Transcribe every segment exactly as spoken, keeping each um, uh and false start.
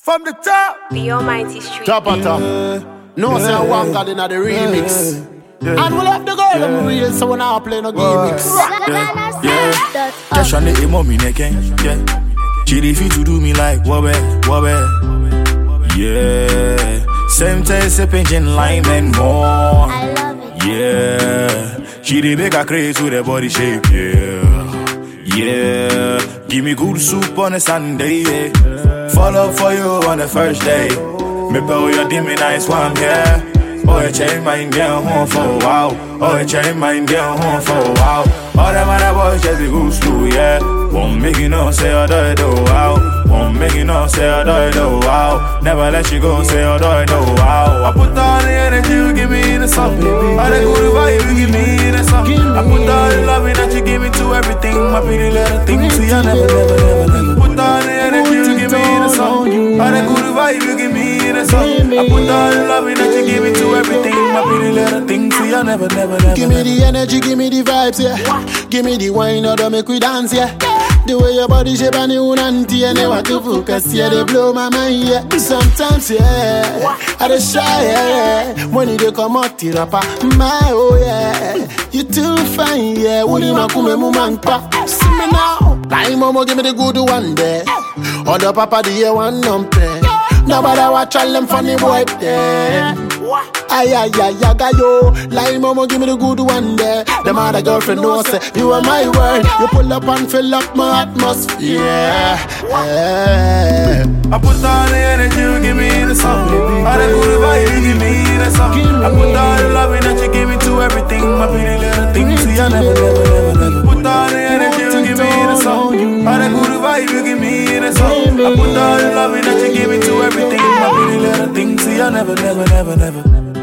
From the top, the Almighty Street. Top on top. No, say I want God in the remix. And we'll have the girl them real, so we now play no gimmicks. Yeah, yeah. Cash on the emo me neck, yeah. She refuse to do me like wobbe, wobbe. Yeah. Same taste, sip engine, lime and more. I love it. Yeah. She dey make her craze with her body shape, yeah. Yeah. Give me good soup on a Sunday, yeah. Follow for you on the first day. Me pay your dimmy nice one, yeah. Oh, you change mind, get home for a while. Oh, you change mind, get home for a while. All them other boys just be good school, yeah. Won't make you know, say I do it, oh, wow. Won't make you know, say I do it, oh, wow. Never let you go, say I do it, oh, wow. I put all the energy you give me in the song. All the good vibe you give me in the song. I put all the loving that you give me to everything. My pretty little thing, see I never, never, never, never. Put all the energy you give me in the song. All the good vibe you give me in the song. I put all the loving that you give me to everything. My pretty little thing, see I never, never, never. Give me the energy, give me the vibes, yeah. Give me the wine, or don't make we dance, yeah. The way your body shape and you nanty, I never to focus, yeah. They blow my mind, yeah. Sometimes, yeah, I just shy, yeah. When you come out, you rapper, my oh, yeah. You too fine, yeah. When you ma kume mu manpa, see me now. Like momo, give me the good one there. Other papa, the year one number. Nobody watch all them funny boy there. Ay, ay, ay, ay, yo. Like mama, give me the good one there. Them other girlfriend know say you are my word. You pull up and fill up my atmosphere. Yeah. I put all the energy you give me in the song. All the good vibe you give me in the song. I put all the loving that you give me to everything. My pretty little thing, see I never, never, never, never. Put all the energy you give me in the song. All the good vibe you give me in the song. I put all the loving that you give me to everything. My pretty little thing, see I never, never, never, never.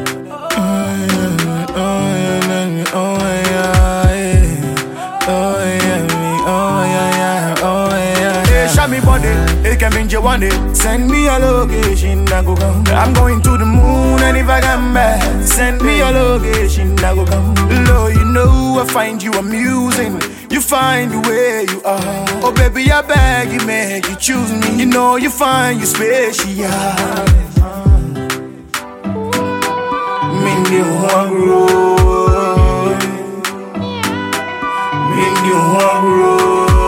Me body, it can mean you want it. Send me a location, I go come. I'm going to the moon, and if I come back, send me a location, I go come. Lord, you know I find you amusing. You find the way you are. Oh baby, I beg you, make you choose me. You know you find you special. Mean you hungry, mean you hungry.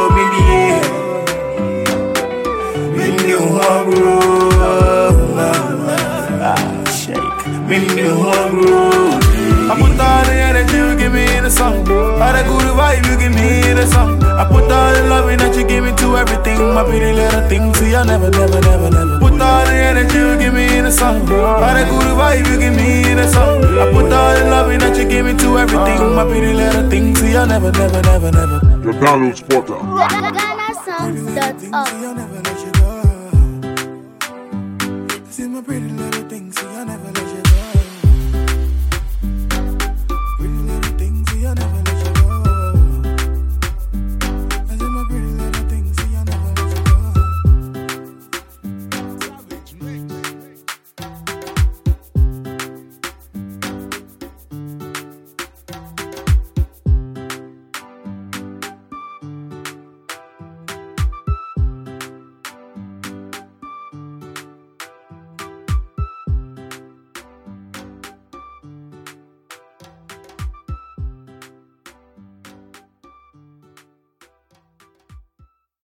I put all the energy you give me in the song. All the good vibe you give me in the song. I put all the loving that you give me to everything. My pretty little thing, see I never, never, never, never. Put all the energy you give me in the song. All the good vibe you give me in the song. I put all the loving that you give me to everything. My pretty little thing, see I never, never, never, never. Your download spotter. Ghana Sounds dot org.